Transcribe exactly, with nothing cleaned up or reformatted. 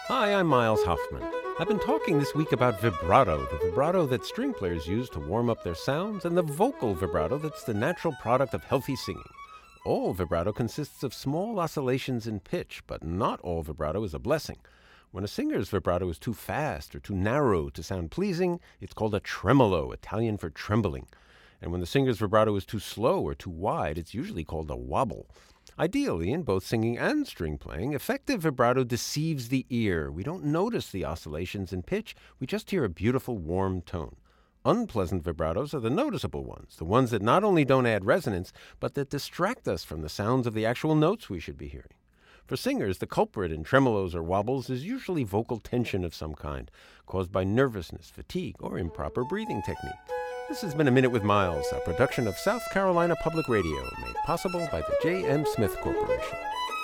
Hi, I'm Miles Hoffman. I've been talking this week about vibrato, the vibrato that string players use to warm up their sounds, and the vocal vibrato that's the natural product of healthy singing. All vibrato consists of small oscillations in pitch, but not all vibrato is a blessing. When a singer's vibrato is too fast or too narrow to sound pleasing, it's called a tremolo, Italian for trembling. And when the singer's vibrato is too slow or too wide, it's usually called a wobble. Ideally, in both singing and string playing, effective vibrato deceives the ear. We don't notice the oscillations in pitch. We just hear a beautiful, warm tone. Unpleasant vibratos are the noticeable ones, the ones that not only don't add resonance, but that distract us from the sounds of the actual notes we should be hearing. For singers, the culprit in tremolos or wobbles is usually vocal tension of some kind, caused by nervousness, fatigue, or improper breathing technique. This has been A Minute with Miles, a production of South Carolina Public Radio, made possible by the J M. Smith Corporation.